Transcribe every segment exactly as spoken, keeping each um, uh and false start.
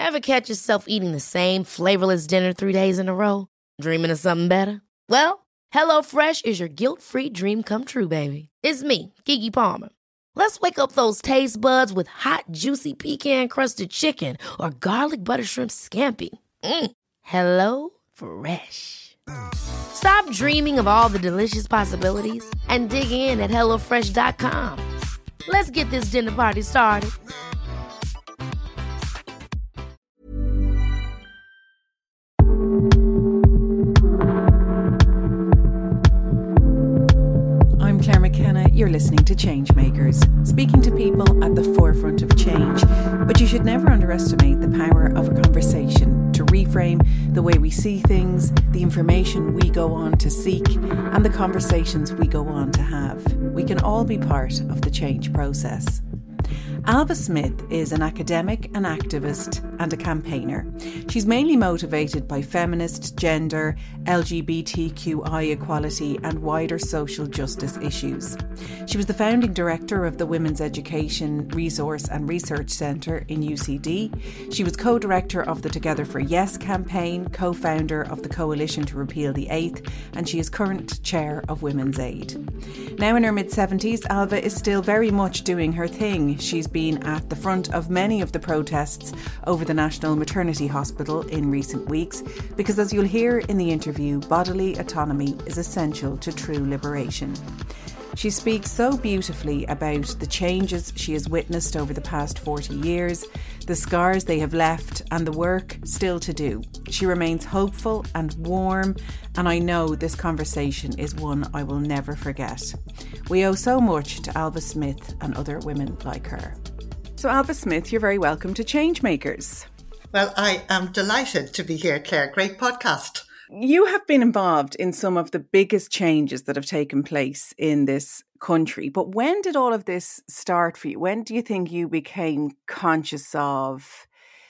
Ever catch yourself eating the same flavorless dinner three days in a row? Dreaming of something better? Well, HelloFresh is your guilt-free dream come true, baby. It's me, Keke Palmer. Let's wake up those taste buds with hot, juicy pecan-crusted chicken or garlic butter shrimp scampi. Mm. Hello Fresh. Stop dreaming of all the delicious possibilities and dig in at hello fresh dot com. Let's get this dinner party started. I'm Claire McKenna. You're listening to Changemakers, speaking to people at the forefront of change. But you should never underestimate the power of a conversation to reframe the way we see things, the information we go on to seek, and the conversations we go on to have. We can all be part of the change process. Ailbhe Smith is an academic, an activist and a campaigner. She's mainly motivated by feminist, gender, L G B T Q I equality and wider social justice issues. She was the founding director of the Women's Education Resource and Research Centre in U C D. She was co-director of the Together for Yes campaign, co-founder of the Coalition to Repeal the Eighth, and she is current chair of Women's Aid. Now in her mid-seventies, Ailbhe is still very much doing her thing. She's been at the front of many of the protests over the National Maternity Hospital in recent weeks because, as you'll hear in the interview, bodily autonomy is essential to true liberation. She speaks so beautifully about the changes she has witnessed over the past forty years, the scars they have left and the work still to do. She remains hopeful and warm, and I know this conversation is one I will never forget. We owe so much to Ailbhe Smith and other women like her. So Ailbhe Smith, you're very welcome to Changemakers. Well, I am delighted to be here, Claire. Great podcast. You have been involved in some of the biggest changes that have taken place in this country. But when did all of this start for you? When do you think you became conscious of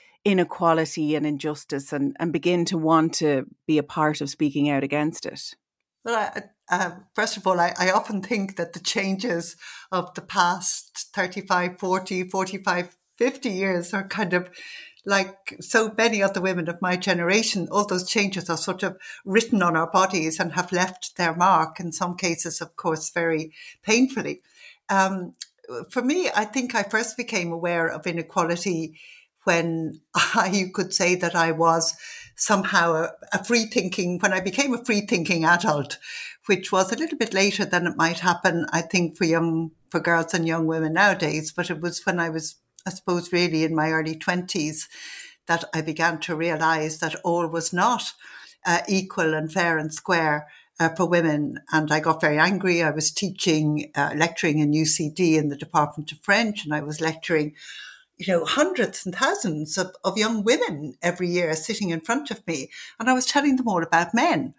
inequality and injustice and, and begin to want to be a part of speaking out against it? Well, I, uh, first of all, I, I often think that the changes of the past thirty-five, forty, forty-five, fifty years are kind of like so many of the women of my generation. All those changes are sort of written on our bodies and have left their mark, in some cases, of course, very painfully. Um, for me, I think I first became aware of inequality when I, you could say that I was somehow a, a free-thinking, when I became a free-thinking adult, which was a little bit later than it might happen, I think, for young, for girls and young women nowadays. But it was when I was, I suppose, really in my early twenties that I began to realise that all was not uh, equal and fair and square uh, for women. And I got very angry. I was teaching, uh, lecturing in U C D in the Department of French, and I was lecturing, you know, hundreds and thousands of, of young women every year sitting in front of me. And I was telling them all about men.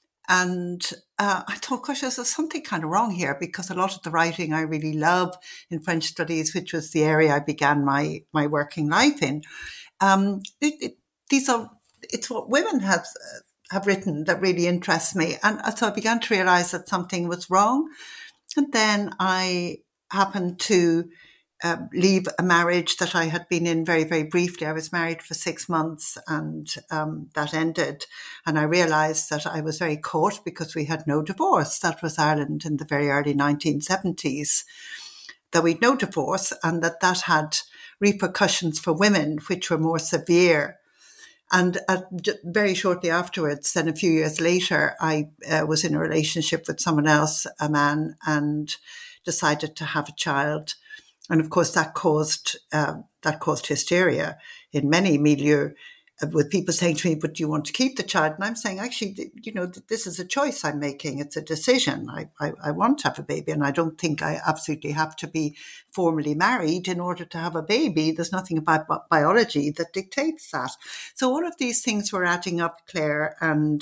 And uh, I thought, gosh, there's something kind of wrong here, because a lot of the writing I really love in French studies, which was the area I began my, my working life in, um, it, it, these are, it's what women have, uh, have written that really interests me. And so I began to realize that something was wrong. And then I happened to Uh, leave a marriage that I had been in very, very briefly. I was married for six months and um, that ended. And I realised that I was very caught because we had no divorce. That was Ireland in the very early nineteen seventies, that we'd no divorce, and that that had repercussions for women which were more severe. And uh, very shortly afterwards, then a few years later, I uh, was in a relationship with someone else, a man, and decided to have a child. And of course, that caused uh, that caused hysteria in many milieux, uh, with people saying to me, "But do you want to keep the child?" And I'm saying, actually, you know, this is a choice I'm making. It's a decision. I, I, I want to have a baby, and I don't think I absolutely have to be formally married in order to have a baby. There's nothing about bi- biology that dictates that. So all of these things were adding up, Claire, and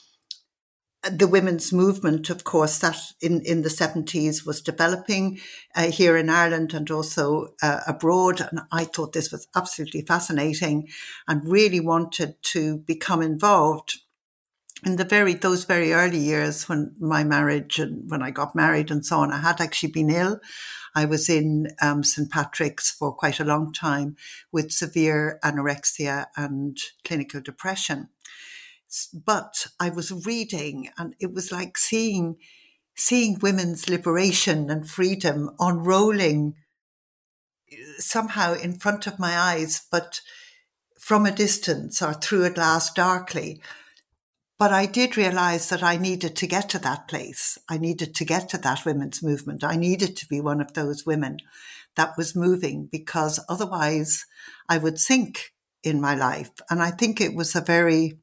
the women's movement, of course, that in, in the seventies was developing uh, here in Ireland and also uh, abroad. And I thought this was absolutely fascinating and really wanted to become involved. in the very those very early years when my marriage and when I got married and so on, I had actually been ill. I was in um, Saint Patrick's for quite a long time with severe anorexia and clinical depression. But I was reading, and it was like seeing seeing women's liberation and freedom unrolling somehow in front of my eyes, but from a distance or through a glass darkly. But I did realize that I needed to get to that place. I needed to get to that women's movement. I needed to be one of those women that was moving, because otherwise I would sink in my life. And I think it was a very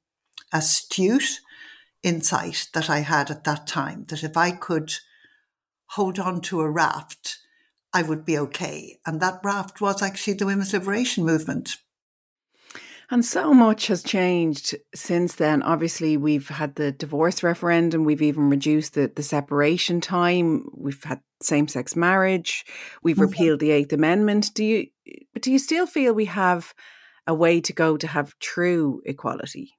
astute insight that I had at that time, that if I could hold on to a raft, I would be okay. And that raft was actually the women's liberation movement. And so much has changed since then. Obviously, we've had the divorce referendum. We've even reduced the, the separation time. We've had same-sex marriage. We've mm-hmm. repealed the Eighth Amendment. Do you, but do you still feel we have a way to go to have true equality?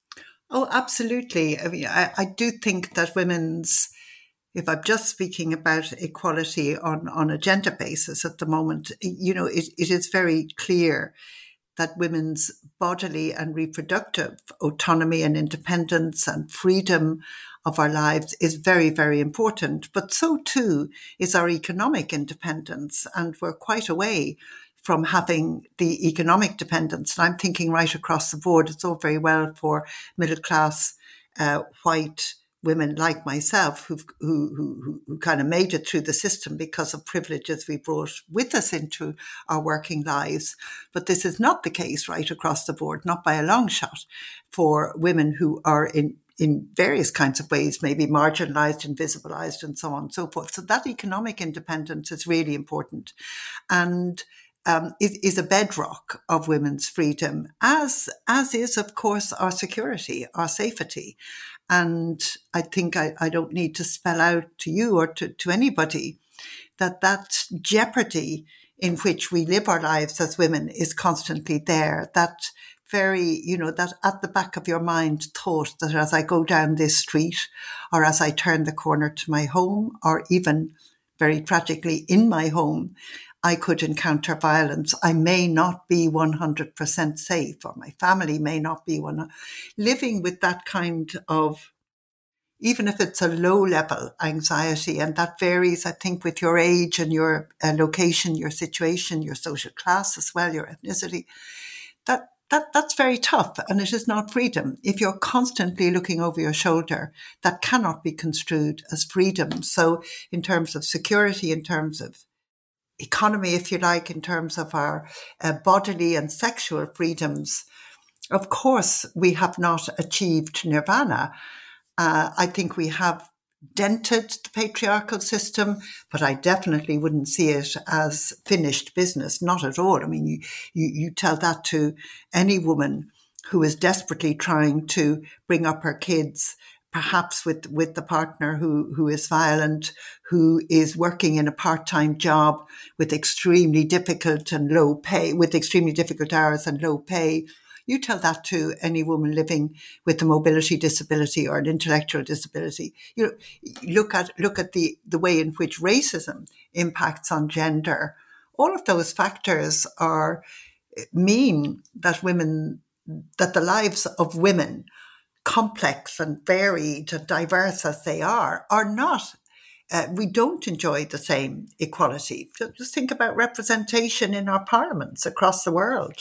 Oh, absolutely. I mean, I, I do think that women's, if I'm just speaking about equality on, on a gender basis at the moment, you know, it, it is very clear that women's bodily and reproductive autonomy and independence and freedom of our lives is very, very important. But so too is our economic independence. And we're quite away from having the economic dependence. And I'm thinking right across the board, it's all very well for middle class uh, white women like myself who've, who, who, who kind of made it through the system because of privileges we brought with us into our working lives. But this is not the case right across the board, not by a long shot, for women who are in, in various kinds of ways, maybe marginalised, invisibilised, and so on and so forth. So that economic independence is really important. And Um, is, is a bedrock of women's freedom, as as is, of course, our security, our safety. And I think I, I don't need to spell out to you or to, to anybody that that jeopardy in which we live our lives as women is constantly there. That very, you know, that at the back of your mind thought that as I go down this street or as I turn the corner to my home, or even very tragically in my home, I could encounter violence. I may not be one hundred percent safe, or my family may not be one. Living with that kind of, even if it's a low level anxiety, and that varies, I think, with your age and your uh, location, your situation, your social class as well, your ethnicity, that that that's very tough, and it is not freedom. If you're constantly looking over your shoulder, that cannot be construed as freedom. So in terms of security, in terms of economy, if you like, in terms of our uh, bodily and sexual freedoms, of course, we have not achieved nirvana. Uh, I think we have dented the patriarchal system, but I definitely wouldn't see it as finished business. Not at all. I mean, you, you, you tell that to any woman who is desperately trying to bring up her kids, perhaps with, with the partner who, who is violent, who is working in a part-time job with extremely difficult and low pay, with extremely difficult hours and low pay. You tell that to any woman living with a mobility disability or an intellectual disability. You know, look at look at the, the way in which racism impacts on gender. All of those factors are mean that women, that the lives of women, complex and varied and diverse as they are, are not, uh, we don't enjoy the same equality. Just think about representation in our parliaments across the world.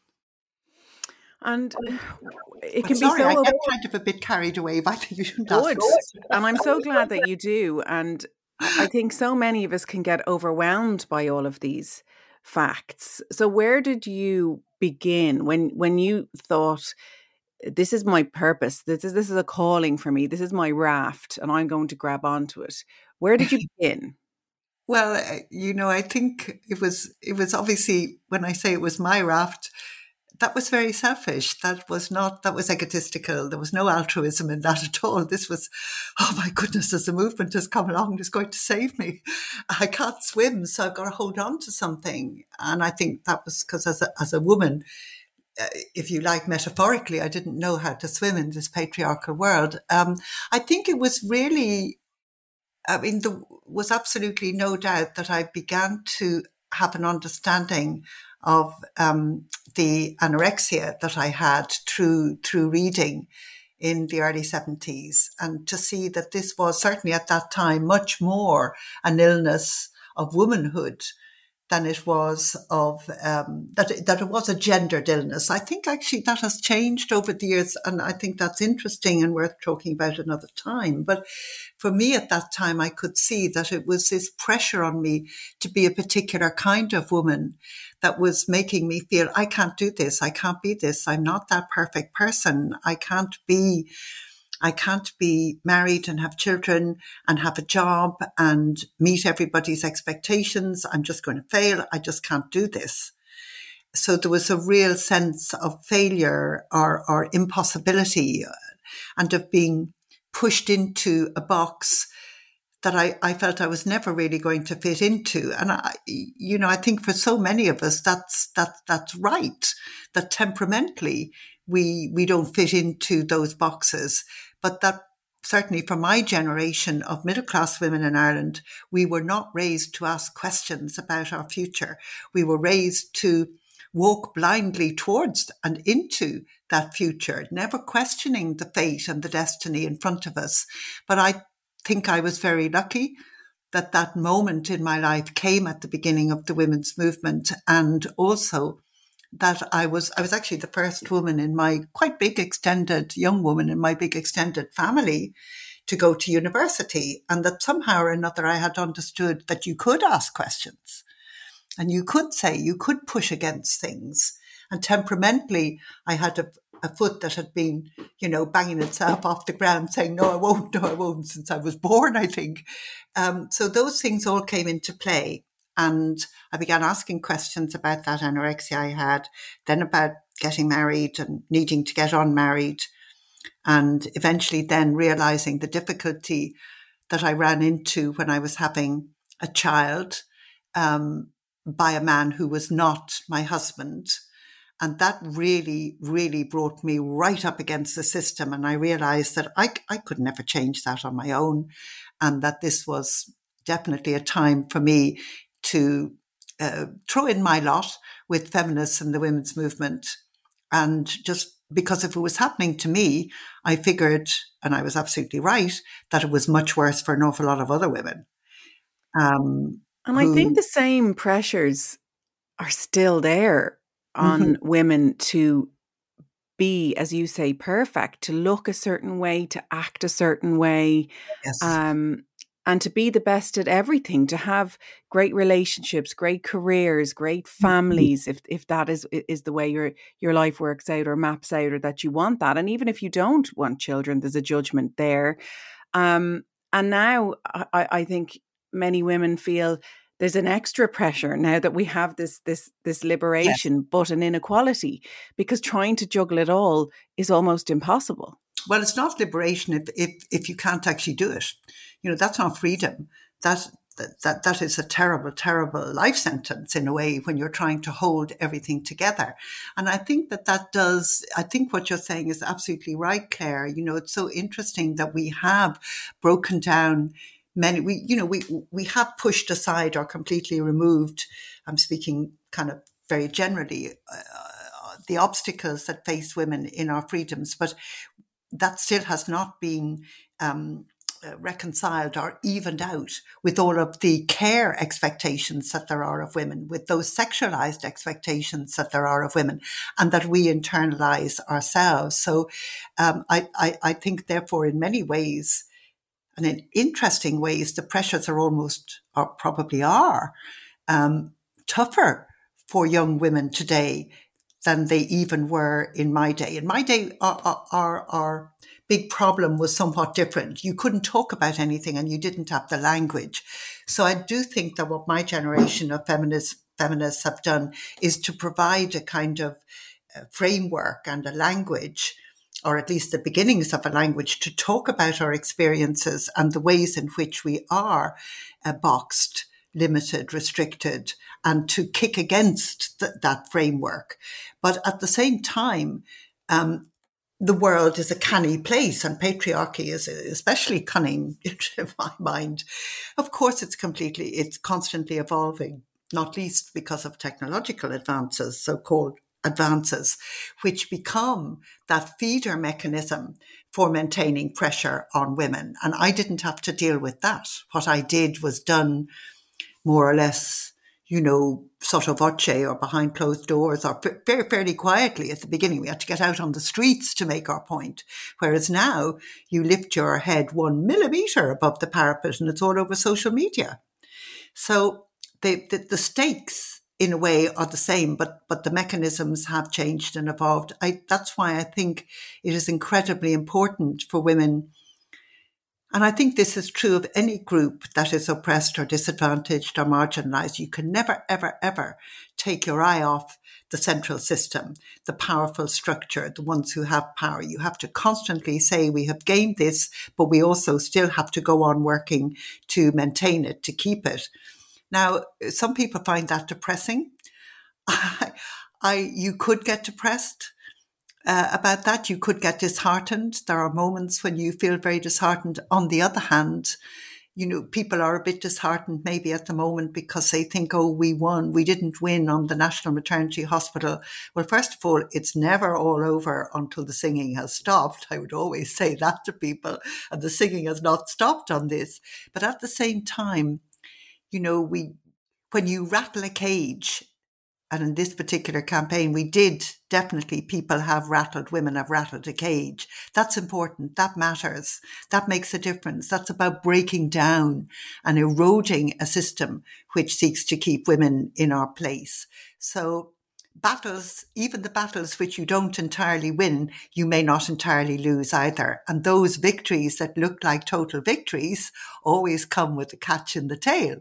And it can sorry, be so... I get kind of a bit carried away by the Good. And I'm so glad that you do. And I think so many of us can get overwhelmed by all of these facts. So where did you begin when when you thought, this is my purpose, this is this is a calling for me, this is my raft, and I'm going to grab onto it? Where did you begin? Well, you know, I think it was it was obviously, when I say it was my raft, that was very selfish. That was not, that was egotistical. There was no altruism in that at all. This was, oh my goodness, as a movement has come along, it's going to save me. I can't swim, so I've got to hold on to something. And I think that was because as a, as a woman, uh, if you like, metaphorically, I didn't know how to swim in this patriarchal world. Um, I think it was really, I mean, there was absolutely no doubt that I began to have an understanding of um, the anorexia that I had through through reading in the early seventies, and to see that this was certainly at that time much more an illness of womanhood than it was of, um, that, that it was a gendered illness. I think actually that has changed over the years, and I think that's interesting and worth talking about another time. But for me at that time, I could see that it was this pressure on me to be a particular kind of woman that was making me feel, I can't do this, I can't be this, I'm not that perfect person, I can't be I can't be married and have children and have a job and meet everybody's expectations. I'm just going to fail. I just can't do this. So there was a real sense of failure or, or impossibility, and of being pushed into a box that I, I felt I was never really going to fit into. And I, you know, I think for so many of us, that's, that, that's right, that temperamentally we, we don't fit into those boxes. But that certainly for my generation of middle-class women in Ireland, we were not raised to ask questions about our future. We were raised to walk blindly towards and into that future, never questioning the fate and the destiny in front of us. But I think I was very lucky that that moment in my life came at the beginning of the women's movement, and also that I was, I was actually the first woman in my quite big extended, young woman in my big extended family to go to university, and that somehow or another I had understood that you could ask questions and you could say, you could push against things. And temperamentally, I had a, a foot that had been, you know, banging itself off the ground saying, no, I won't, no, I won't, since I was born, I think. Um, so those things all came into play. And I began asking questions about that anorexia I had, then about getting married and needing to get unmarried, and eventually then realizing the difficulty that I ran into when I was having a child um, by a man who was not my husband. And that really, really brought me right up against the system. And I realized that I, I could never change that on my own, and that this was definitely a time for me to uh, throw in my lot with feminists and the women's movement. And just because if it was happening to me, I figured, and I was absolutely right, that it was much worse for an awful lot of other women. Um, and who, I think the same pressures are still there on mm-hmm. women to be, as you say, perfect, to look a certain way, to act a certain way. Yes. Um, And to be the best at everything, to have great relationships, great careers, great families, if if that is is the way your your life works out or maps out, or that you want that. And even if you don't want children, there's a judgment there. Um, and now I, I think many women feel there's an extra pressure now that we have this this this liberation, yes. but an inequality, because trying to juggle it all is almost impossible. Well, it's not liberation if, if if you can't actually do it. You know, that's not freedom. That, that that that is a terrible, terrible life sentence in a way, when you're trying to hold everything together. And I think that that does, I think what you're saying is absolutely right, Claire. You know, it's so interesting that we have broken down many, we, you know, we, we have pushed aside or completely removed, I'm speaking kind of very generally, uh, the obstacles that face women in our freedoms, but that still has not been um, uh, reconciled or evened out with all of the care expectations that there are of women, with those sexualized expectations that there are of women, and that we internalize ourselves. So um, I, I, I think, therefore, in many ways, and in interesting ways, the pressures are almost, or probably are, um, tougher for young women today than they even were in my day. In my day, our, our, our big problem was somewhat different. You couldn't talk about anything and you didn't have the language. So I do think that what my generation of feminists, feminists have done is to provide a kind of framework and a language, or at least the beginnings of a language, to talk about our experiences and the ways in which we are uh, boxed, limited, restricted, and to kick against th- that framework. But at the same time, um, the world is a canny place, and patriarchy is especially cunning, in my mind. Of course, it's completely, it's constantly evolving, not least because of technological advances, so-called advances, which become that feeder mechanism for maintaining pressure on women. And I didn't have to deal with that. What I did was done more or less, you know, sotto voce or behind closed doors, or very fairly quietly at the beginning. We had to get out on the streets to make our point. Whereas now you lift your head one millimetre above the parapet and it's all over social media. So the, the, the stakes in a way are the same, but but the mechanisms have changed and evolved. I, that's why I think it is incredibly important for women. And I think this is true of any group that is oppressed or disadvantaged or marginalized. You can never, ever, ever take your eye off the central system, the powerful structure, the ones who have power. You have to constantly say, we have gained this, but we also still have to go on working to maintain it, to keep it. Now, some people find that depressing. I, I you could get depressed. Uh, about that. You could get disheartened. There are moments when you feel very disheartened. On the other hand, you know, people are a bit disheartened maybe at the moment because they think, oh, we won. We didn't win on the National Maternity Hospital. Well, first of all, it's never all over until the singing has stopped. I would always say that to people, and the singing has not stopped on this. But at the same time, you know, we when you rattle a cage, and in this particular campaign, we did definitely, people have rattled, women have rattled a cage. That's important. That matters. That makes a difference. That's about breaking down and eroding a system which seeks to keep women in our place. So battles, even the battles which you don't entirely win, you may not entirely lose either. And those victories that look like total victories always come with a catch in the tail.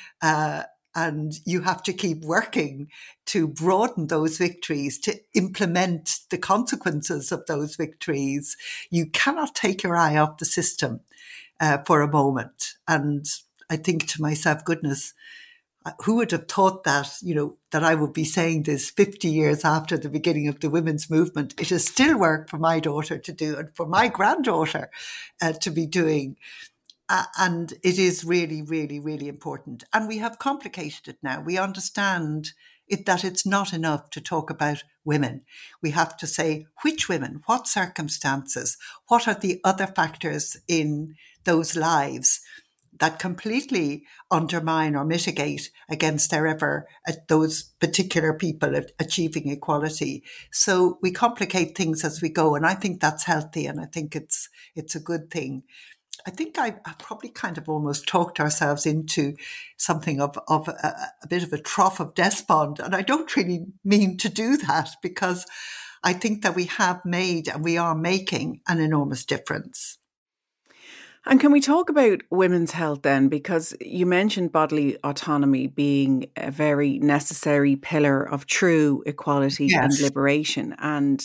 Uh, And you have to keep working to broaden those victories, to implement the consequences of those victories. You cannot take your eye off the system uh, for a moment. And I think to myself, goodness, who would have thought that, you know, that I would be saying this fifty years after the beginning of the women's movement? It is still work for my daughter to do and for my granddaughter uh, to be doing. Uh, and it is really, really, really important. And we have complicated it now. We understand it, that it's not enough to talk about women. We have to say which women, what circumstances, what are the other factors in those lives that completely undermine or mitigate against their ever, uh, those particular people achieving equality. So we complicate things as we go. And I think that's healthy. And I think it's it's a good thing. I think I, I probably kind of almost talked ourselves into something of, of a, a bit of a trough of despond. And I don't really mean to do that, because I think that we have made and we are making an enormous difference. And can we talk about women's health then? Because you mentioned bodily autonomy being a very necessary pillar of true equality yes. and liberation. And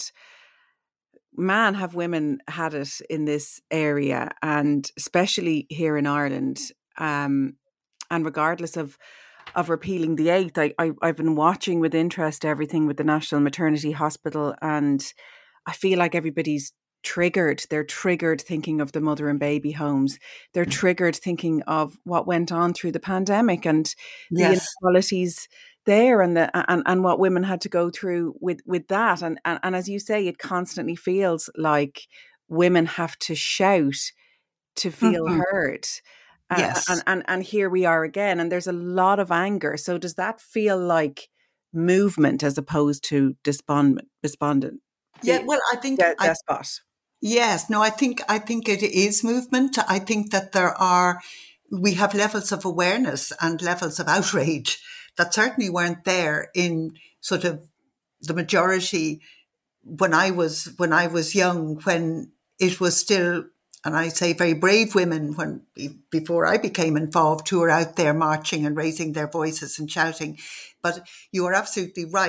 man, have women had it in this area, and especially here in Ireland. Um, and regardless of of repealing the eighth, I, I, I've been watching with interest everything with the National Maternity Hospital, and I feel like everybody's triggered. They're triggered thinking of the mother and baby homes. They're triggered thinking of what went on through the pandemic and the yes. inequalities there, and the and, and what women had to go through with with that, and, and and as you say, it constantly feels like women have to shout to feel mm-hmm. heard. Yes, uh, and and and here we are again, and there's a lot of anger. So does that feel like movement as opposed to despondent? Despondent? Yeah, well, I think De- I, despot. Yes, no, I think I think it is movement. I think that there are we have levels of awareness and levels of outrage that certainly weren't there in sort of the majority when I was when I was young, when it was still, and I say very brave women when before I became involved, who were out there marching and raising their voices and shouting. But you are absolutely right.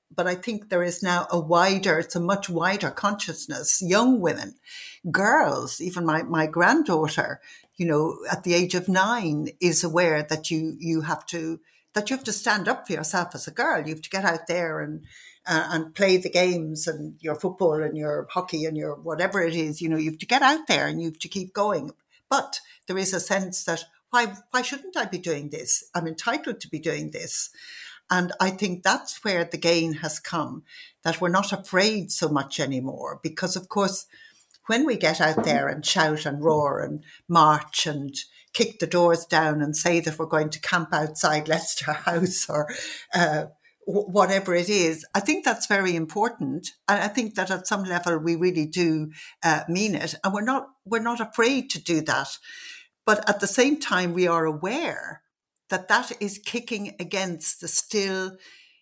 but I think there is now a wider, it's a much wider consciousness. Young women, girls, even my, my granddaughter, you know, at the age of nine is aware that you, you have to, that you have to stand up for yourself as a girl. You have to get out there and, uh, and play the games and your football and your hockey and your whatever it is, you know, you have to get out there and you have to keep going. But there is a sense that why, why shouldn't I be doing this? I'm entitled to be doing this. And I think that's where the gain has come, that we're not afraid so much anymore. Because, of course, when we get out there and shout and roar and march and kick the doors down and say that we're going to camp outside Leicester House or uh, w- whatever it is, I think that's very important. And I think that at some level we really do uh, mean it. And we're not, we're not afraid to do that. But at the same time, we are aware that that is kicking against the still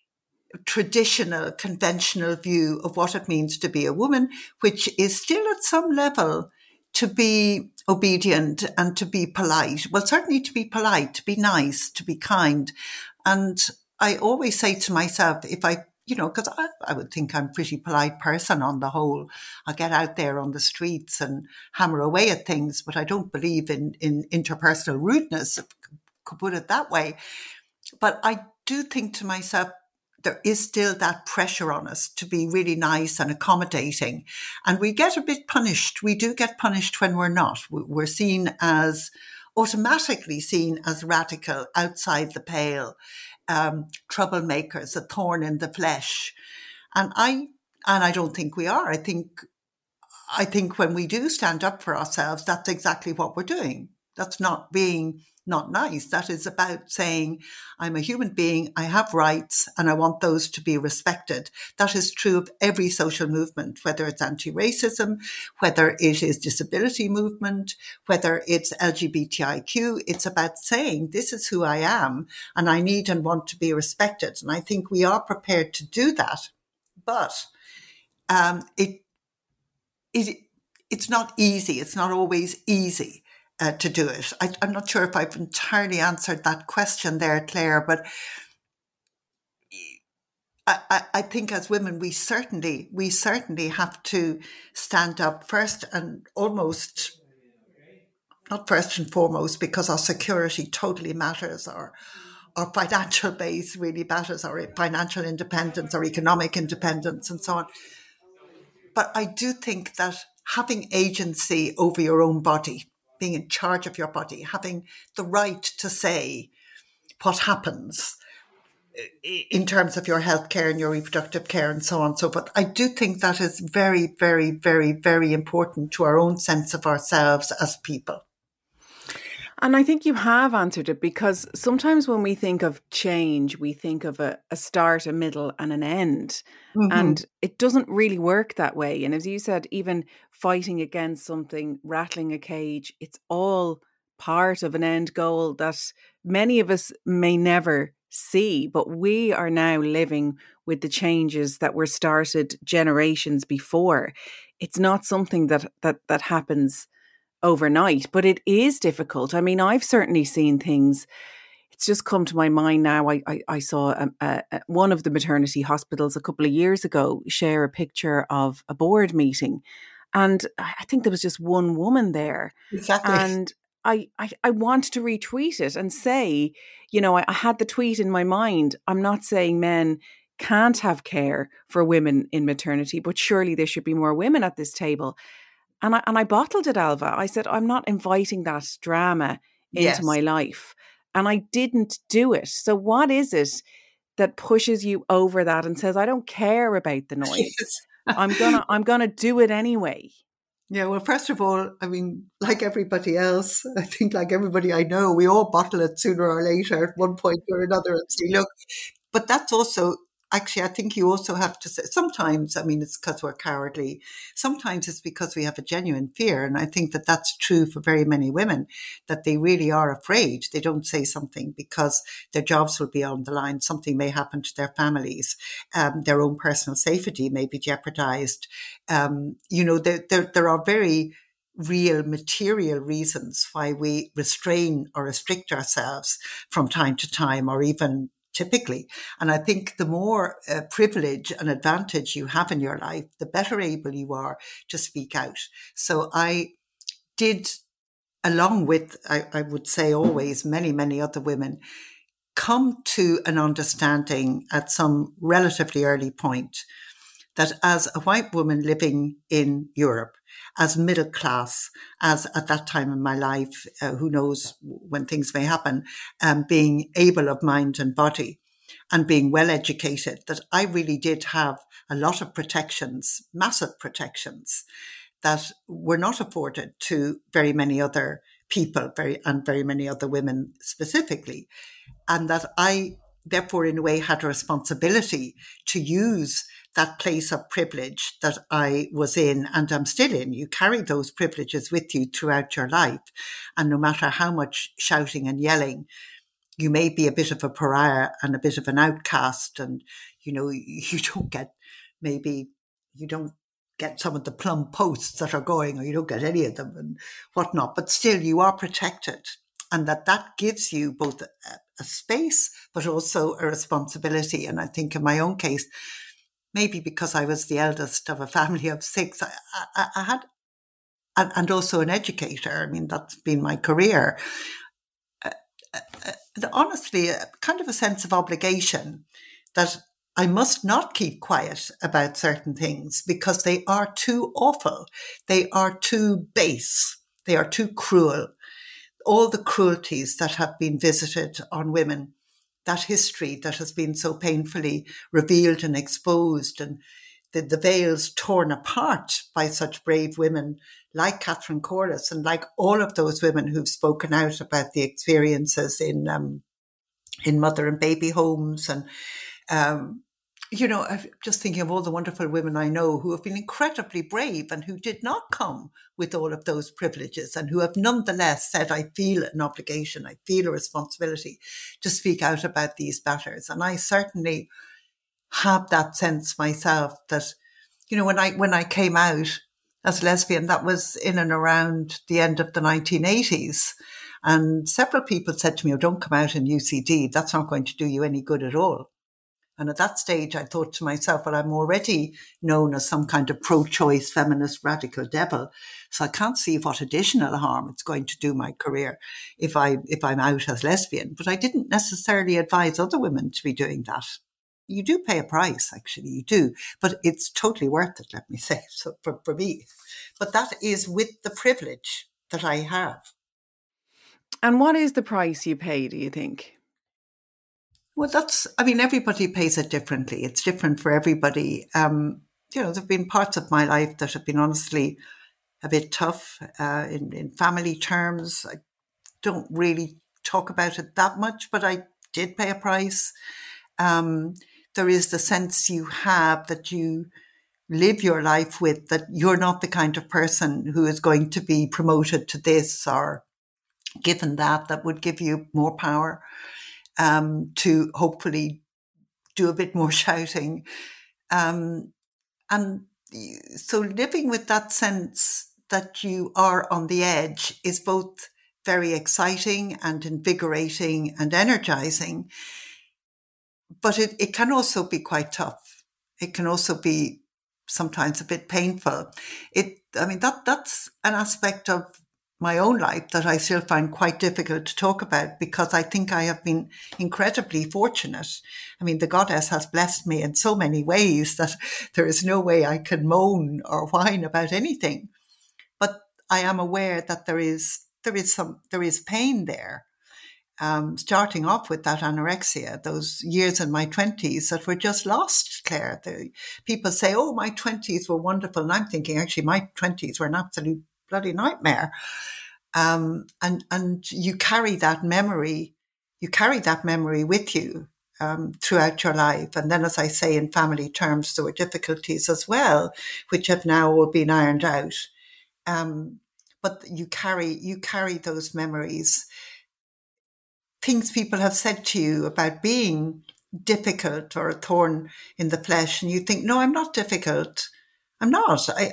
traditional, conventional view of what it means to be a woman, which is still at some level to be obedient and to be polite. Well, certainly to be polite, to be nice, to be kind. And I always say to myself, if I, you know, because I, I would think I'm a pretty polite person on the whole. I get out there on the streets and hammer away at things, but I don't believe in, in interpersonal rudeness, could put it that way. But I do think to myself, there is still that pressure on us to be really nice and accommodating. And we get a bit punished. We do get punished when we're not. We're seen as, automatically seen as radical, outside the pale, um, troublemakers, a thorn in the flesh. And I, and I don't think we are. I think, I think when we do stand up for ourselves, that's exactly what we're doing. That's not being not nice. That is about saying, I'm a human being, I have rights, and I want those to be respected. That is true of every social movement, whether it's anti-racism, whether it is disability movement, whether it's L G B T I Q. It's about saying, this is who I am, and I need and want to be respected. And I think we are prepared to do that. But um, it, it it's not easy. It's not always easy. Uh, to do it. I, I'm not sure if I've entirely answered that question there, Claire, but I, I, I think as women, we certainly, we certainly have to stand up first and almost, not first and foremost, because our security totally matters, our, our financial base really matters, our financial independence, our economic independence, and so on. But I do think that having agency over your own body, being in charge of your body, having the right to say what happens in terms of your health care and your reproductive care and so on and so forth. I do think that is very, very, very, very important to our own sense of ourselves as people. And I think you have answered it, because sometimes when we think of change, we think of a, a start, a middle and an end. Mm-hmm. And it doesn't really work that way. And as you said, even fighting against something, rattling a cage, it's all part of an end goal that many of us may never see. But we are now living with the changes that were started generations before. It's not something that that that happens overnight, but it is difficult. I mean, I've certainly seen things. It's just come to my mind now. I I, I saw a, a, a, one of the maternity hospitals a couple of years ago share a picture of a board meeting, and I think there was just one woman there. Exactly. And I, I, I want to retweet it and say, you know, I, I had the tweet in my mind. I'm not saying men can't have care for women in maternity, but surely there should be more women at this table. And I and I bottled it, Ailbhe. I said, I'm not inviting that drama into yes. my life. And I didn't do it. So what is it that pushes you over that and says, I don't care about the noise. Yes. I'm gonna I'm gonna do it anyway. Yeah, well, first of all, I mean, like everybody else, I think like everybody I know, we all bottle it sooner or later at one point or another and say, look, but that's also, actually, I think you also have to say, sometimes, I mean, it's because we're cowardly. Sometimes it's because we have a genuine fear. And I think that that's true for very many women, that they really are afraid. They don't say something because their jobs will be on the line. Something may happen to their families. Um, their own personal safety may be jeopardized. Um, you know, there, there, there are very real material reasons why we restrain or restrict ourselves from time to time, or even typically. And I think the more uh, privilege and advantage you have in your life, the better able you are to speak out. So I did, along with, I, I would say always, many, many other women, come to an understanding at some relatively early point that as a white woman living in Europe, as middle class, as at that time in my life, uh, who knows when things may happen, um, being able of mind and body and being well educated, that I really did have a lot of protections, massive protections that were not afforded to very many other people, very and very many other women specifically. And that I, therefore, in a way, had a responsibility to use that place of privilege that I was in and I'm still in. You carry those privileges with you throughout your life. And no matter how much shouting and yelling, you may be a bit of a pariah and a bit of an outcast. And, you know, you don't get, maybe you don't get some of the plum posts that are going, or you don't get any of them and whatnot, but still you are protected. And that that gives you both a, a space, but also a responsibility. And I think in my own case, maybe because I was the eldest of a family of six, I, I, I had, and, and also an educator. I mean, that's been my career. Uh, uh, honestly, a kind of a sense of obligation that I must not keep quiet about certain things because they are too awful. They are too base. They are too cruel. All the cruelties that have been visited on women, that history that has been so painfully revealed and exposed, and the, the veils torn apart by such brave women like Catherine Corless and like all of those women who've spoken out about the experiences in um, in mother and baby homes. And, um, you know, I'm just thinking of all the wonderful women I know who have been incredibly brave and who did not come with all of those privileges and who have nonetheless said, I feel an obligation, I feel a responsibility to speak out about these matters. And I certainly have that sense myself that, you know, when I when I came out as lesbian, that was in and around the end of the nineteen eighties. And several people said to me, oh, don't come out in U C D. That's not going to do you any good at all. And at that stage, I thought to myself, well, I'm already known as some kind of pro-choice feminist radical devil. So I can't see what additional harm it's going to do my career if, I, if I'm out as lesbian. But I didn't necessarily advise other women to be doing that. You do pay a price, actually, you do. But it's totally worth it, let me say, so for, for me. But that is with the privilege that I have. And what is the price you pay, do you think? Well, that's, I mean, everybody pays it differently. It's different for everybody. Um, you know, there have been parts of my life that have been honestly a bit tough uh, in, in family terms. I don't really talk about it that much, but I did pay a price. Um, there is the sense you have that you live your life with, that you're not the kind of person who is going to be promoted to this or given that, that would give you more power. Um, to hopefully do a bit more shouting. Um, and so living with that sense that you are on the edge is both very exciting and invigorating and energizing, but it, it can also be quite tough. It can also be sometimes a bit painful. It, I mean, that that's an aspect of my own life that I still find quite difficult to talk about because I think I have been incredibly fortunate. I mean, the goddess has blessed me in so many ways that there is no way I can moan or whine about anything. But I am aware that there is there is some there is pain there. Um, starting off with that anorexia, those years in my twenties that were just lost, Claire. The, people say, oh, my twenties were wonderful. And I'm thinking, actually, my twenties were an absolute bloody nightmare. Um, and, and you carry that memory, you carry that memory with you um, throughout your life. And then, as I say, in family terms, there were difficulties as well, which have now all been ironed out. Um, but you carry, you carry those memories. Things people have said to you about being difficult or a thorn in the flesh, and you think, no, I'm not difficult. I'm not. I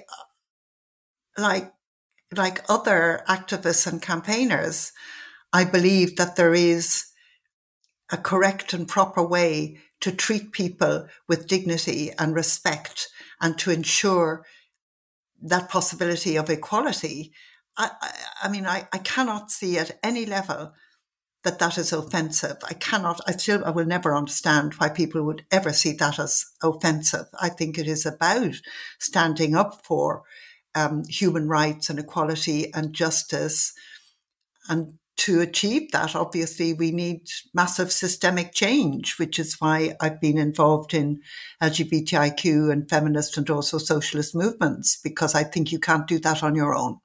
like, like other activists and campaigners, I believe that there is a correct and proper way to treat people with dignity and respect and to ensure that possibility of equality, I, I, I mean, I, I cannot see at any level that that is offensive. I cannot, I still, I will never understand why people would ever see that as offensive. I think it is about standing up for um, human rights and equality and justice. And to achieve that, obviously, we need massive systemic change, which is why I've been involved in L G B T I Q and feminist and also socialist movements, because I think you can't do that on your own.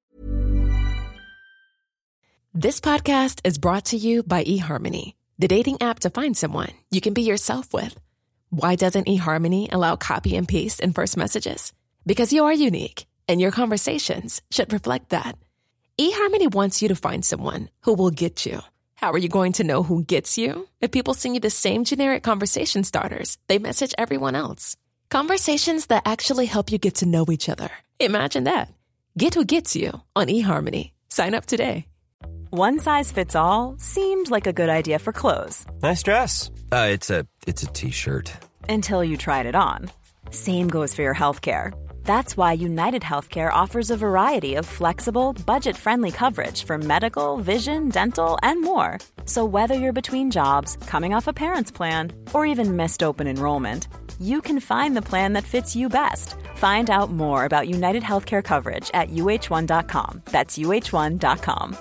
This podcast is brought to you by eHarmony, the dating app to find someone you can be yourself with. Why doesn't eHarmony allow copy and paste in first messages? Because you are unique, and your conversations should reflect that. eHarmony wants you to find someone who will get you. How are you going to know who gets you? If people send you the same generic conversation starters they message everyone else. Conversations that actually help you get to know each other. Imagine that. Get who gets you on eHarmony. Sign up today. One size fits all seemed like a good idea for clothes. Nice dress. Uh, it's a it's a t-shirt. Until you tried it on. Same goes for your healthcare. That's why United Healthcare offers a variety of flexible, budget-friendly coverage for medical, vision, dental, and more. So whether you're between jobs, coming off a parent's plan, or even missed open enrollment, you can find the plan that fits you best. Find out more about United Healthcare coverage at U H one dot com. That's U H one dot com.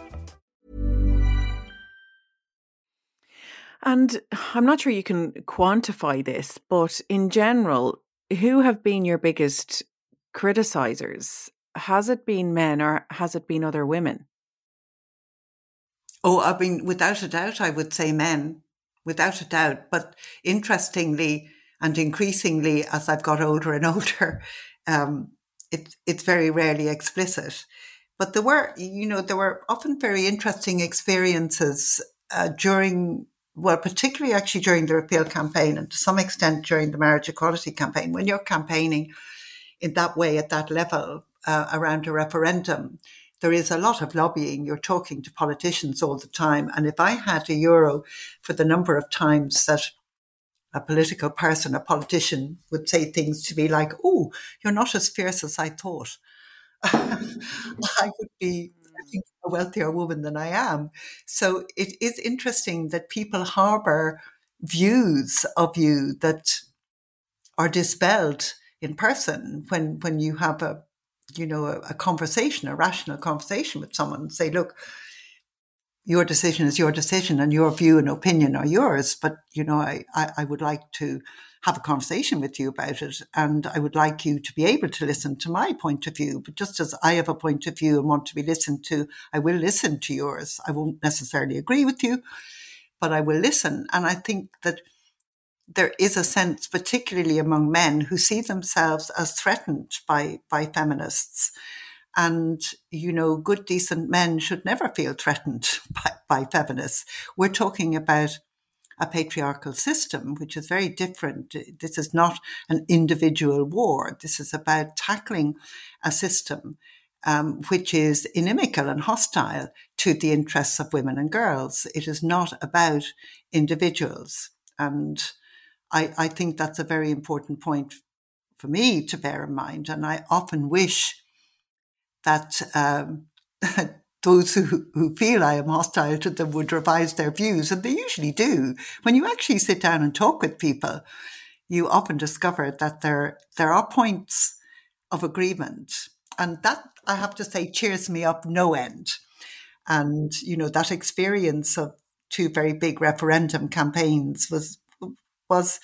And I'm not sure you can quantify this, but in general, who have been your biggest criticisers? Has it been men or has it been other women? Oh, I mean, without a doubt, I would say men, without a doubt. But interestingly and increasingly, as I've got older and older, um, it, it's very rarely explicit. But there were, you know, there were often very interesting experiences uh, during well, particularly actually during the repeal campaign and to some extent during the marriage equality campaign. When you're campaigning in that way at that level uh, around a referendum, there is a lot of lobbying. You're talking to politicians all the time. And if I had a euro for the number of times that a political person, a politician would say things to me like, oh, you're not as fierce as I thought, I would be I think, a wealthier woman than I am. So it is interesting that people harbour views of you that are dispelled in person when when you have a you know a, a conversation, a rational conversation with someone, and say, look, your decision is your decision and your view and opinion are yours, but you know I, I, I would like to have a conversation with you about it, and I would like you to be able to listen to my point of view. But just as I have a point of view and want to be listened to, I will listen to yours. I won't necessarily agree with you, but I will listen. And I think that there is a sense, particularly among men, who see themselves as threatened by, by feminists. And, you know, good, decent men should never feel threatened by, by feminists. We're talking about a patriarchal system, which is very different. This is not an individual war. This is about tackling a system um, which is inimical and hostile to the interests of women and girls. It is not about individuals. And I, I think that's a very important point for me to bear in mind. And I often wish that um, those who, who feel I am hostile to them would revise their views, and they usually do. When you actually sit down and talk with people, you often discover that there there are points of agreement, and that, I have to say, cheers me up no end. And, you know, that experience of two very big referendum campaigns was was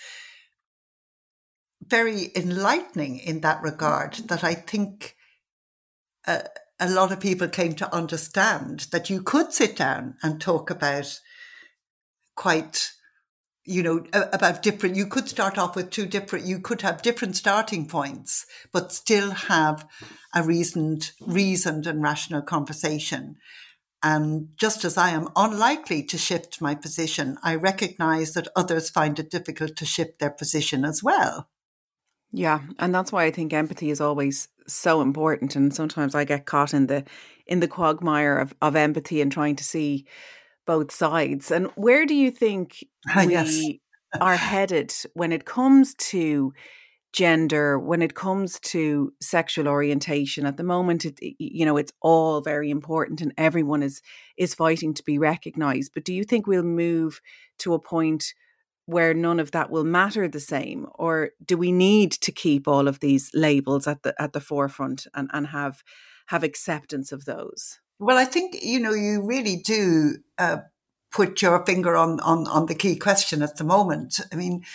very enlightening in that regard, that I think uh, a lot of people came to understand that you could sit down and talk about quite, you know, about different, you could start off with two different, you could have different starting points, but still have a reasoned, reasoned and rational conversation. And just as I am unlikely to shift my position, I recognise that others find it difficult to shift their position as well. Yeah, and that's why I think empathy is always so important. And sometimes I get caught in the in the quagmire of, of empathy and trying to see both sides. And where do you think Ah, we yes. are headed when it comes to gender, when it comes to sexual orientation? At the moment, it, you know, it's all very important and everyone is is fighting to be recognised. But do you think we'll move to a point where none of that will matter the same? Or do we need to keep all of these labels at the at the forefront and, and have have acceptance of those? Well, I think, you know, you really do uh, put your finger on, on, on the key question at the moment. I mean,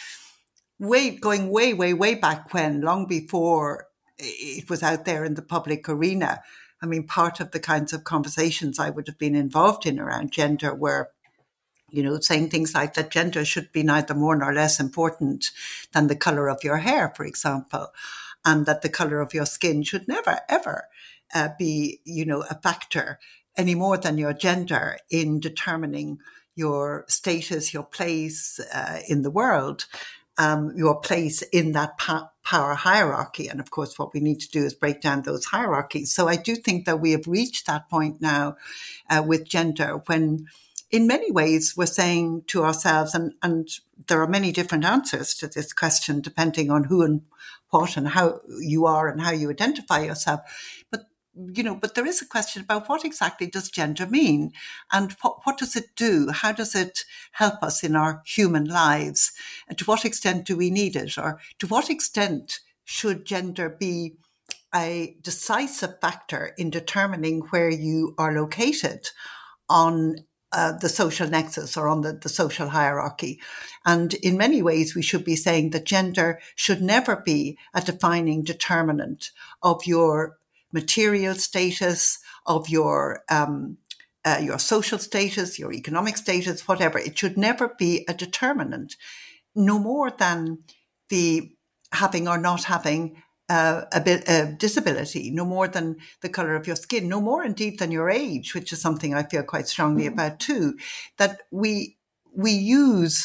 way going way, way, way back when, long before it was out there in the public arena, I mean, part of the kinds of conversations I would have been involved in around gender were, you know, saying things like that gender should be neither more nor less important than the colour of your hair, for example, and that the colour of your skin should never, ever uh, be, you know, a factor any more than your gender in determining your status, your place uh, in the world, um, your place in that pa- power hierarchy. And of course, what we need to do is break down those hierarchies. So I do think that we have reached that point now uh, with gender when, in many ways, we're saying to ourselves, and, and there are many different answers to this question, depending on who and what and how you are and how you identify yourself. But, you know, but there is a question about what exactly does gender mean and what, what does it do? How does it help us in our human lives? And to what extent do we need it? Or to what extent should gender be a decisive factor in determining where you are located on Uh, the social nexus or on the, the social hierarchy? And in many ways, we should be saying that gender should never be a defining determinant of your material status, of your um, uh, your social status, your economic status, whatever. It should never be a determinant, no more than the having or not having Uh, a bit a disability, no more than the color of your skin, no more indeed than your age, which is something I feel quite strongly mm-hmm. about too. That we we use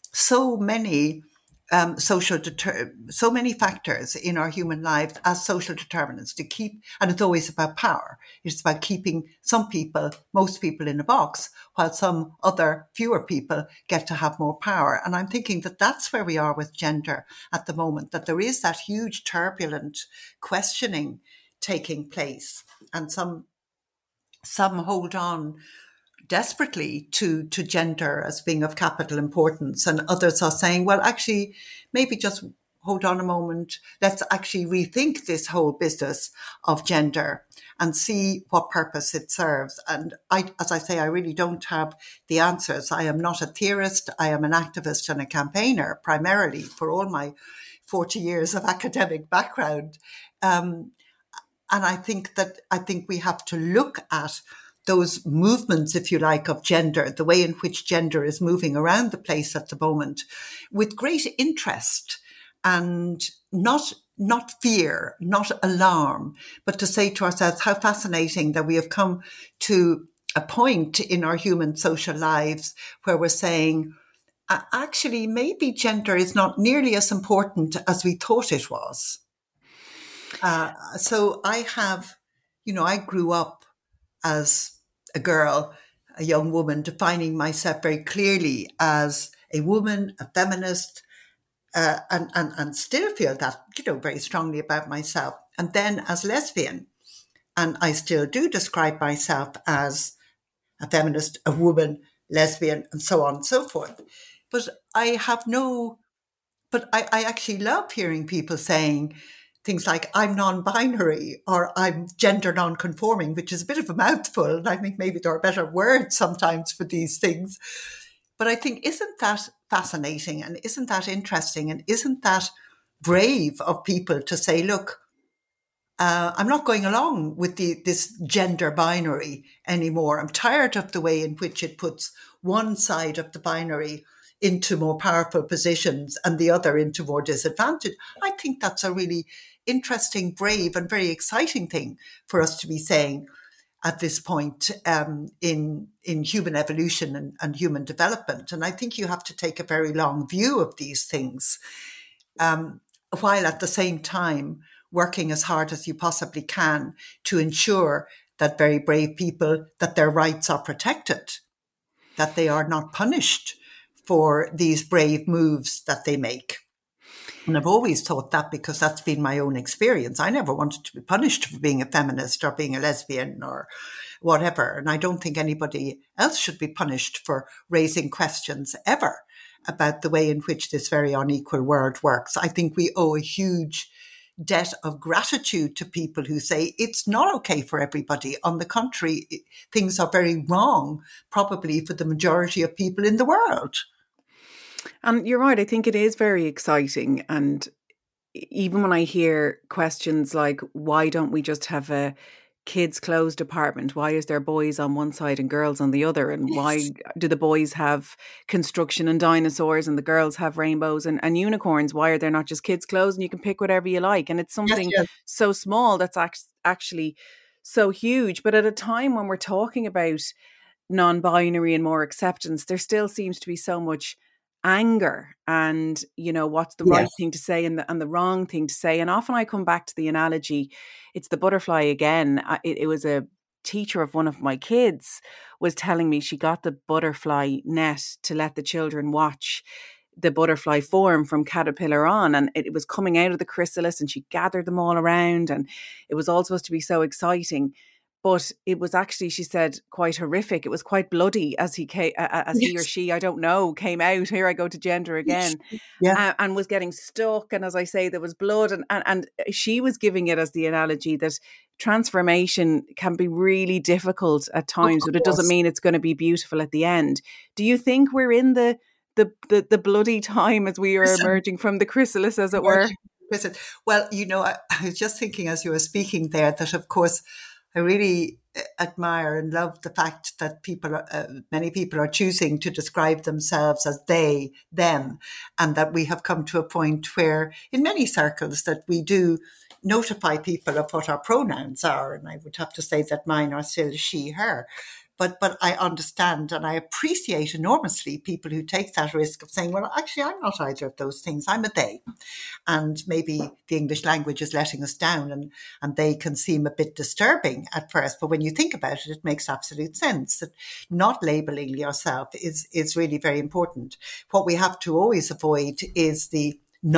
so many um, social deter- so many factors in our human lives as social determinants to keep, and it's always about power. It's about keeping some people, most people, in a box, while some other fewer people get to have more power. And I'm thinking that that's where we are with gender at the moment, that there is that huge turbulent questioning taking place. And some some hold on desperately to, to gender as being of capital importance. And others are saying, well, actually, maybe just hold on a moment. Let's actually rethink this whole business of gender and see what purpose it serves. And I, as I say, I really don't have the answers. I am not a theorist. I am an activist and a campaigner, primarily, for all my forty years of academic background. Um, and I think that I think we have to look at those movements, if you like, of gender, the way in which gender is moving around the place at the moment, with great interest and not not fear, not alarm, but to say to ourselves how fascinating that we have come to a point in our human social lives where we're saying, actually, maybe gender is not nearly as important as we thought it was. Uh, so I have, you know, I grew up as a girl, a young woman, defining myself very clearly as a woman, a feminist, uh, and, and, and still feel that, you know, very strongly about myself. And then as lesbian, and I still do describe myself as a feminist, a woman, lesbian, and so on and so forth. But I have no, but I, I actually love hearing people saying things like, I'm non-binary or I'm gender non-conforming, which is a bit of a mouthful. And I think maybe there are better words sometimes for these things. But I think, isn't that fascinating and isn't that interesting and isn't that brave of people to say, look, uh, I'm not going along with the, this gender binary anymore. I'm tired of the way in which it puts one side of the binary into more powerful positions and the other into more disadvantage. I think that's a really interesting, brave and very exciting thing for us to be saying at this point um, in, in human evolution and, and human development. And I think you have to take a very long view of these things, um, while at the same time working as hard as you possibly can to ensure that very brave people, that their rights are protected. that they are not punished for these brave moves that they make. And I've always thought that because that's been my own experience. I never wanted to be punished for being a feminist or being a lesbian or whatever. And I don't think anybody else should be punished for raising questions ever about the way in which this very unequal world works. I think we owe a huge debt of gratitude to people who say it's not okay for everybody. On the contrary, things are very wrong, probably for the majority of people in the world. And you're right. I think it is very exciting. And even when I hear questions like, why don't we just have a kids' clothes department? Why is there boys on one side and girls on the other? And yes. Why do the boys have construction and dinosaurs and the girls have rainbows and, and unicorns? Why are there not just kids' clothes and you can pick whatever you like? And it's something yes, yes. so small that's ac- actually so huge. But at a time when we're talking about non-binary and more acceptance, there still seems to be so much anger and, you know, what's the yes. right thing to say and the, and the wrong thing to say. And often I come back to the analogy, it's the butterfly again. I, it, it was a teacher of one of my kids was telling me she got the butterfly net to let the children watch the butterfly form from caterpillar on, and it, it was coming out of the chrysalis and she gathered them all around and it was all supposed to be so exciting. But it was actually, she said, quite horrific. It was quite bloody as he came, uh, as yes. he or she, I don't know, came out. Here I go to gender again, yeah. uh, and was getting stuck. And as I say, there was blood, and, and and she was giving it as the analogy that transformation can be really difficult at times, but it doesn't mean it's going to be beautiful at the end. Do you think we're in the the the, the bloody time as we are emerging from the chrysalis, as it were? Well, you know, I, I was just thinking as you were speaking there that, of course, I really admire and love the fact that people, are, uh, many people are choosing to describe themselves as they, them, and that we have come to a point where in many circles that we do notify people of what our pronouns are. And I would have to say that mine are still she, her. But but I understand and I appreciate enormously people who take that risk of saying, well, actually, I'm not either of those things. I'm a they. And maybe the English language is letting us down and, and they can seem a bit disturbing at first. But when you think about it, it makes absolute sense that not labeling yourself is, is really very important. What we have to always avoid is the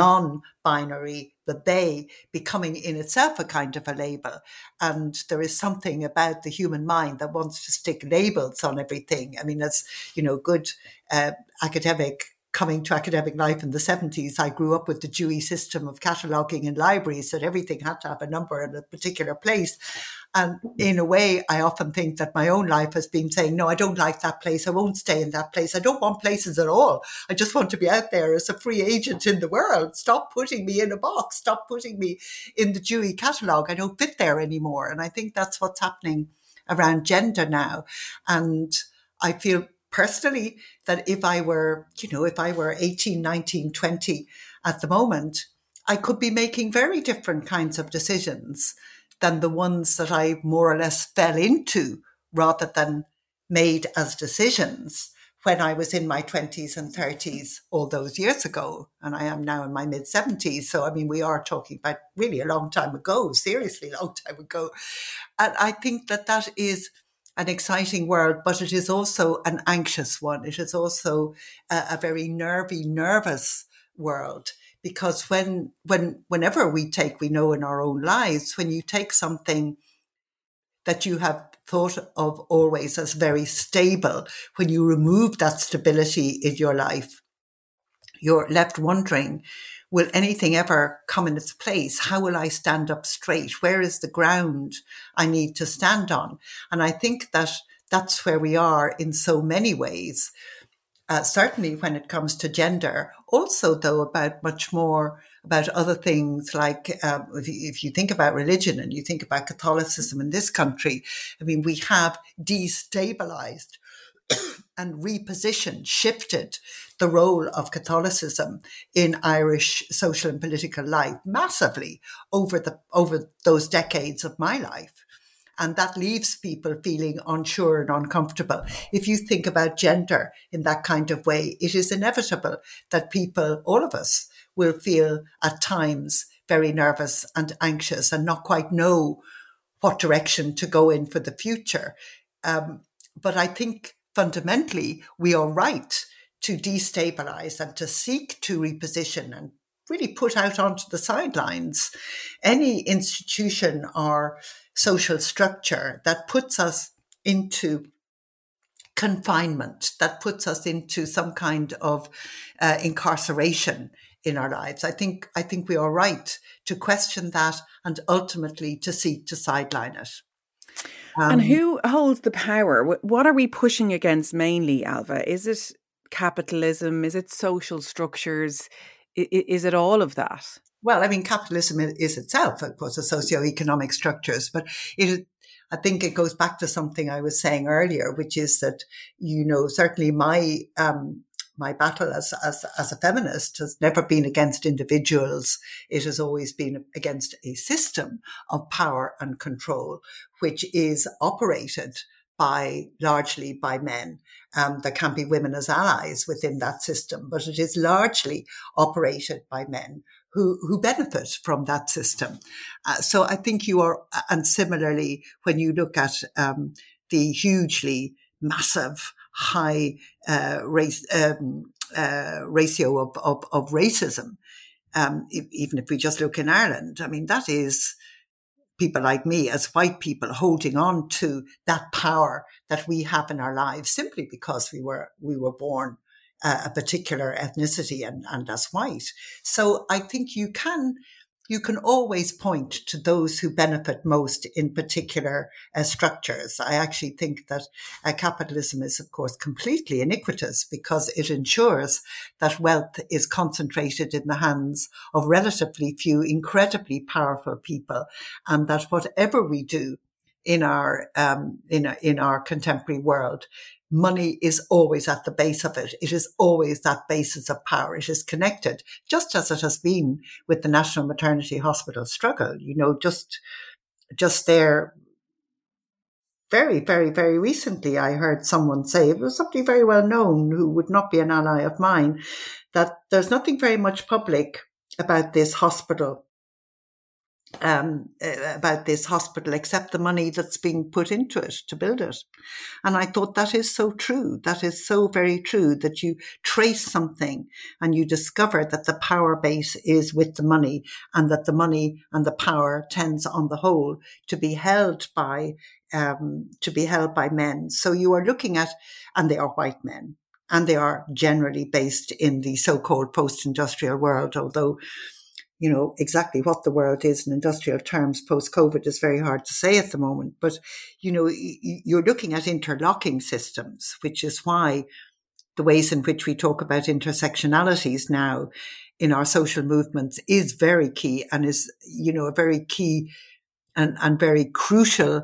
non-binary, the they, becoming in itself a kind of a label. And there is something about the human mind that wants to stick labels on everything. I mean, as, you know, good uh, academic coming to academic life in the seventies, I grew up with the Dewey system of cataloguing in libraries, that everything had to have a number in a particular place. And in a way, I often think that my own life has been saying, no, I don't like that place. I won't stay in that place. I don't want places at all. I just want to be out there as a free agent in the world. Stop putting me in a box. Stop putting me in the Dewey catalogue. I don't fit there anymore. And I think that's what's happening around gender now. And I feel personally that if I were, you know, if I were eighteen, nineteen, twenty at the moment, I could be making very different kinds of decisions than the ones that I more or less fell into rather than made as decisions when I was in my twenties and thirties all those years ago. And I am now in my mid seventies. So, I mean, we are talking about really a long time ago, seriously a long time ago. And I think that that is an exciting world, but it is also an anxious one. It is also a, a very nervy, nervous world, because when, when, whenever we take, we know in our own lives, when you take something that you have thought of always as very stable, when you remove that stability in your life, you're left wondering, will anything ever come in its place? How will I stand up straight? Where is the ground I need to stand on? And I think that that's where we are in so many ways. Uh, certainly when it comes to gender, also though about much more about other things like um, if, you, if you think about religion and you think about Catholicism in this country, I mean, we have destabilized and repositioned, shifted the role of Catholicism in Irish social and political life massively over the over those decades of my life. And that leaves people feeling unsure and uncomfortable. If you think about gender in that kind of way, it is inevitable that people, all of us, will feel at times very nervous and anxious and not quite know what direction to go in for the future. Um, but I think fundamentally, we are right to destabilize and to seek to reposition and really put out onto the sidelines any institution or social structure that puts us into confinement, that puts us into some kind of uh, incarceration in our lives. I think I think we are right to question that and ultimately to seek to sideline it. Um, and who holds the power? What are we pushing against mainly, Ailbhe? Is it capitalism? Is it social structures? Is it all of that? Well, I mean, capitalism is itself, of course, a socio-economic structures, but it is, I think it goes back to something I was saying earlier, which is that, you know, certainly my um, my battle as, as as a feminist has never been against individuals. It has always been against a system of power and control, which is operated by largely by men. Um, there can be women as allies within that system, but it is largely operated by men who, who benefit from that system. Uh, so I think you are, and similarly, when you look at um, the hugely massive high uh, race, um, uh, ratio of, of, of racism, um, if, even if we just look in Ireland, I mean, that is people like me as white people holding on to that power that we have in our lives simply because we were we were born uh, a particular ethnicity and, and as white. So I think you can you can always point to those who benefit most in particular uh, structures. I actually think that uh, capitalism is, of course, completely iniquitous because it ensures that wealth is concentrated in the hands of relatively few, incredibly powerful people, and that whatever we do in our um, in a, in our contemporary world, money is always at the base of it. It is always that basis of power. It is connected, just as it has been with the National Maternity Hospital struggle. You know, just, just there, very, very, very recently, I heard someone say, it was somebody very well known who would not be an ally of mine, that there's nothing very much public about this hospital Um, about this hospital, except the money that's being put into it to build it. And I thought that is so true. That is so very true, that you trace something and you discover that the power base is with the money, and that the money and the power tends on the whole to be held by, um, to be held by men. So you are looking at, and they are white men, and they are generally based in the so-called post-industrial world, although you know, exactly what the world is in industrial terms post-COVID is very hard to say at the moment. But, you know, you're looking at interlocking systems, which is why the ways in which we talk about intersectionalities now in our social movements is very key and is, you know, a very key and, and very crucial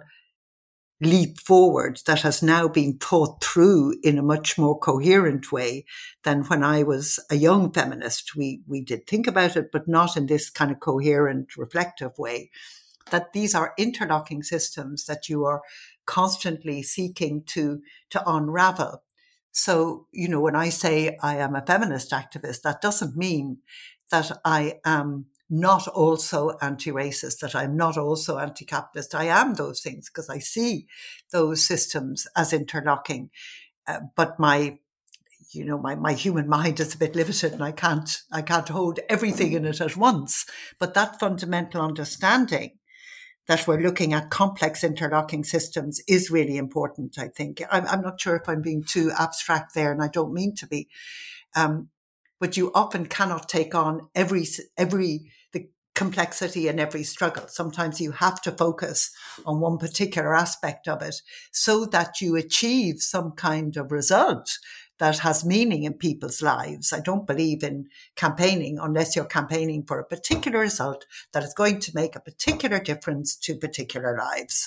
leap forward that has now been thought through in a much more coherent way than when I was a young feminist. We we did think about it, but not in this kind of coherent, reflective way. That these are interlocking systems that you are constantly seeking to to unravel. So, you know, when I say I am a feminist activist, that doesn't mean that I am not also anti-racist, that I'm not also anti-capitalist. I am those things because I see those systems as interlocking. Uh, but my, you know, my, my human mind is a bit limited and I can't, I can't hold everything in it at once. But that fundamental understanding that we're looking at complex interlocking systems is really important, I think. I'm, I'm not sure if I'm being too abstract there, and I don't mean to be. Um, but you often cannot take on every, every, the complexity in every struggle. Sometimes you have to focus on one particular aspect of it so that you achieve some kind of result that has meaning in people's lives. I don't believe in campaigning unless you're campaigning for a particular result that is going to make a particular difference to particular lives.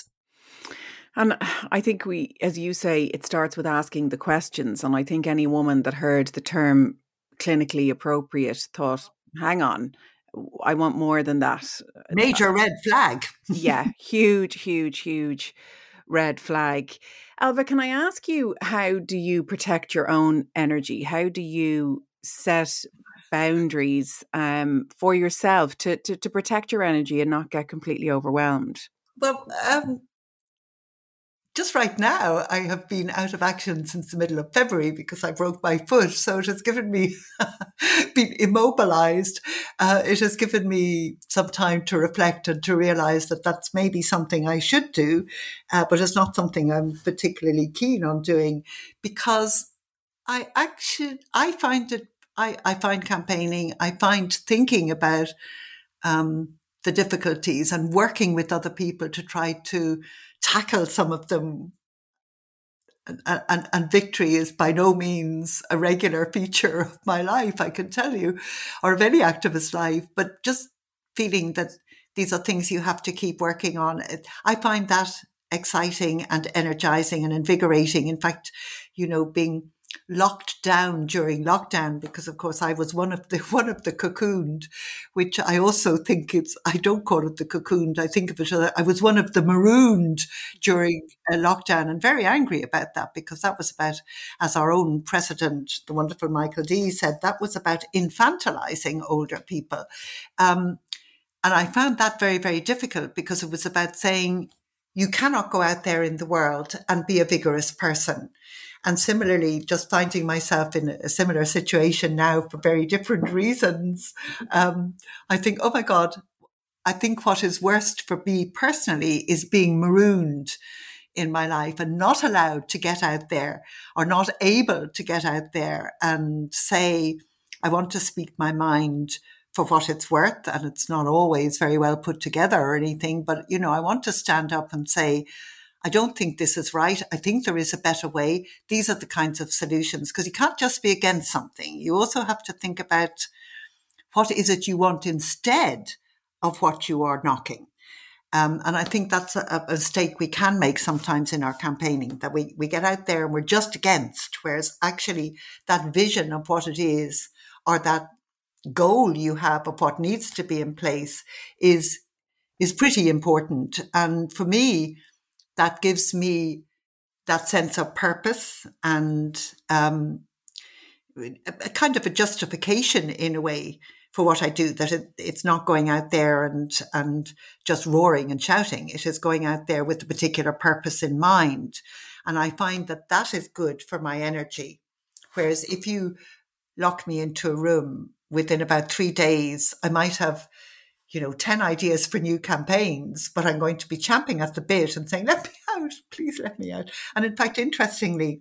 And I think we, as you say, it starts with asking the questions. And I think any woman that heard the term clinically appropriate thought, hang on, I want more than that. Major red flag. Yeah, huge, huge, huge red flag. Ailbhe, can I ask you, how do you protect your own energy? How do you set boundaries um, for yourself to, to, to protect your energy and not get completely overwhelmed? Well, um, just right now, I have been out of action since the middle of February because I broke my foot. So it has given me, been immobilized. Uh, it has given me some time to reflect and to realize that that's maybe something I should do, uh, but it's not something I'm particularly keen on doing because I actually, I find it, I, I find campaigning, I find thinking about um, the difficulties and working with other people to try to tackle some of them. And, and, and victory is by no means a regular feature of my life, I can tell you, or of any activist life, but just feeling that these are things you have to keep working on. I find that exciting and energizing and invigorating. In fact, you know, being locked down during lockdown, because of course I was one of the one of the cocooned, which I also think it's, I don't call it the cocooned, I think of it as I was one of the marooned during a lockdown, and very angry about that, because that was about, as our own president, the wonderful Michael D said, that was about infantilizing older people. Um, and I found that very, very difficult, because it was about saying, you cannot go out there in the world and be a vigorous person. And similarly, just finding myself in a similar situation now for very different reasons, um, I think, oh my God, I think what is worst for me personally is being marooned in my life and not allowed to get out there, or not able to get out there and say, I want to speak my mind for what it's worth. And it's not always very well put together or anything, but, you know, I want to stand up and say, I don't think this is right. I think there is a better way. These are the kinds of solutions, because you can't just be against something. You also have to think about what is it you want instead of what you are knocking. Um, and I think that's a, a mistake we can make sometimes in our campaigning, that we, we get out there and we're just against, whereas actually that vision of what it is, or that goal you have of what needs to be in place is, is pretty important. And for me, that gives me that sense of purpose and um, a, a kind of a justification in a way for what I do, that it, it's not going out there and, and just roaring and shouting. It is going out there with a particular purpose in mind. And I find that that is good for my energy. Whereas if you lock me into a room, within about three days, I might have, you know, ten ideas for new campaigns, but I'm going to be champing at the bit and saying, let me out, please let me out. And in fact, interestingly,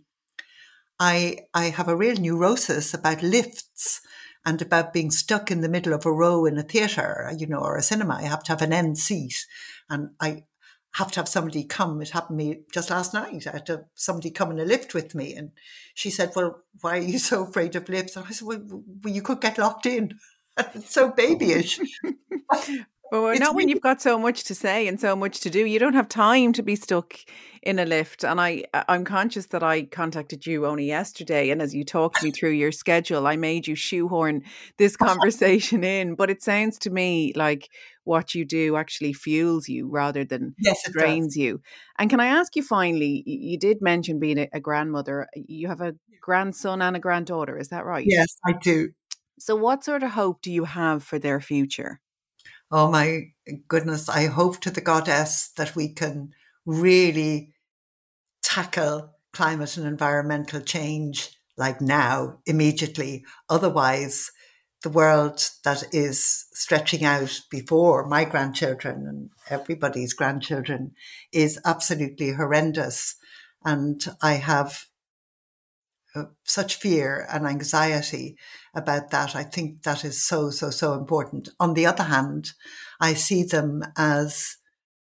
I I have a real neurosis about lifts and about being stuck in the middle of a row in a theatre, you know, or a cinema. I have to have an end seat, and I have to have somebody come. It happened to me just last night. I had to have somebody come in a lift with me, and she said, well, why are you so afraid of lifts? And I said, well, well you could get locked in. It's so babyish. Well, It's not when really- you've got so much to say and so much to do. You don't have time to be stuck in a lift. And I, I'm conscious that I contacted you only yesterday. And as you talked me through your schedule, I made you shoehorn this conversation in. But it sounds to me like what you do actually fuels you rather than Yes, it drains does. you. And can I ask you finally, y- you did mention being a, a grandmother. You have a grandson and a granddaughter. Is that right? Yes, I do. So what sort of hope do you have for their future? Oh my goodness, I hope to the goddess that we can really tackle climate and environmental change like now, immediately. Otherwise, the world that is stretching out before my grandchildren and everybody's grandchildren is absolutely horrendous. And I have uh, such fear and anxiety about that. I think that is so, so, so important. On the other hand, I see them as,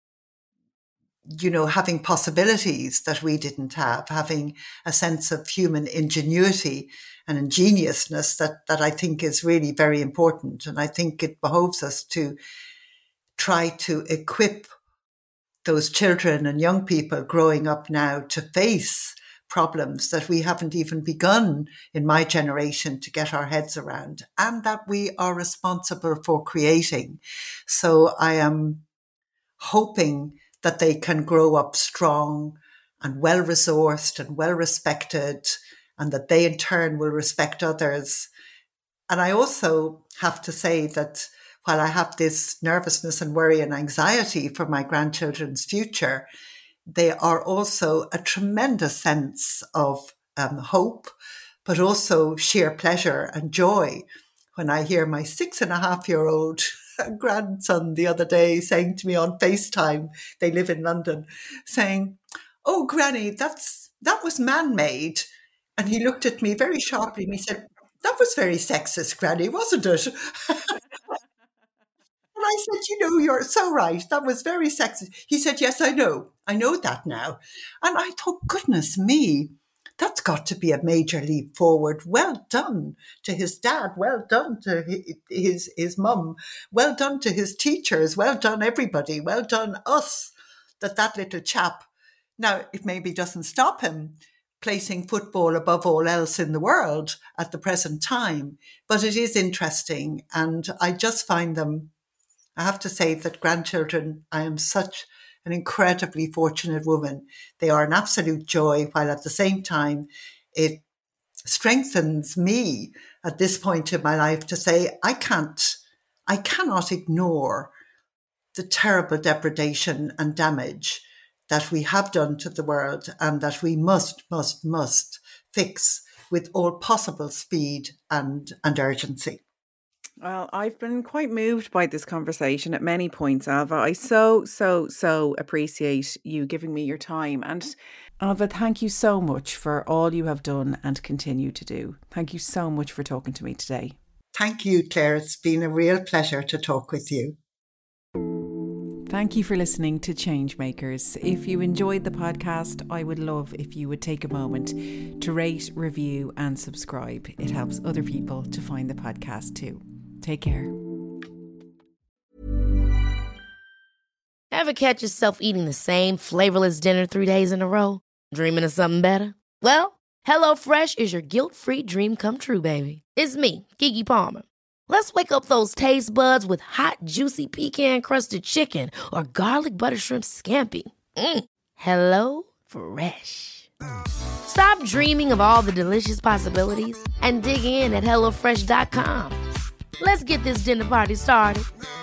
you know, having possibilities that we didn't have, having a sense of human ingenuity and ingeniousness that, that I think is really very important. And I think it behoves us to try to equip those children and young people growing up now to face problems that we haven't even begun in my generation to get our heads around, and that we are responsible for creating. So I am hoping that they can grow up strong and well-resourced and well-respected, and that they in turn will respect others. And I also have to say that while I have this nervousness and worry and anxiety for my grandchildren's future, they are also a tremendous sense of um, hope, but also sheer pleasure and joy. When I hear my six and a half year old grandson the other day saying to me on FaceTime, they live in London, saying, "Oh, Granny, that's that was man-made." And he looked at me very sharply and he said, "That was very sexist, Granny, wasn't it?" And I said, "You know, you're so right. That was very sexist." He said, "Yes, I know. I know that now." And I thought, goodness me, that's got to be a major leap forward. Well done to his dad. Well done to his, his mum. Well done to his teachers. Well done, everybody. Well done, us, that that little chap. Now, it maybe doesn't stop him placing football above all else in the world at the present time, but it is interesting. And I just find them, I have to say that grandchildren, I am such an incredibly fortunate woman. They are an absolute joy, while at the same time, it strengthens me at this point in my life to say, I can't, I cannot ignore the terrible degradation and damage that we have done to the world and that we must, must, must fix with all possible speed and, and urgency. Well, I've been quite moved by this conversation at many points, Ailbhe. I so, so, so appreciate you giving me your time. And Ailbhe, thank you so much for all you have done and continue to do. Thank you so much for talking to me today. Thank you, Claire. It's been a real pleasure to talk with you. Thank you for listening to Changemakers. If you enjoyed the podcast, I would love if you would take a moment to rate, review and subscribe. It helps other people to find the podcast too. Take care. Ever catch yourself eating the same flavorless dinner three days in a row? Dreaming of something better? Well, HelloFresh is your guilt-free dream come true, baby. It's me, Keke Palmer. Let's wake up those taste buds with hot, juicy pecan-crusted chicken or garlic butter shrimp scampi. Mm. Hello Fresh. Stop dreaming of all the delicious possibilities and dig in at hello fresh dot com. Let's get this dinner party started.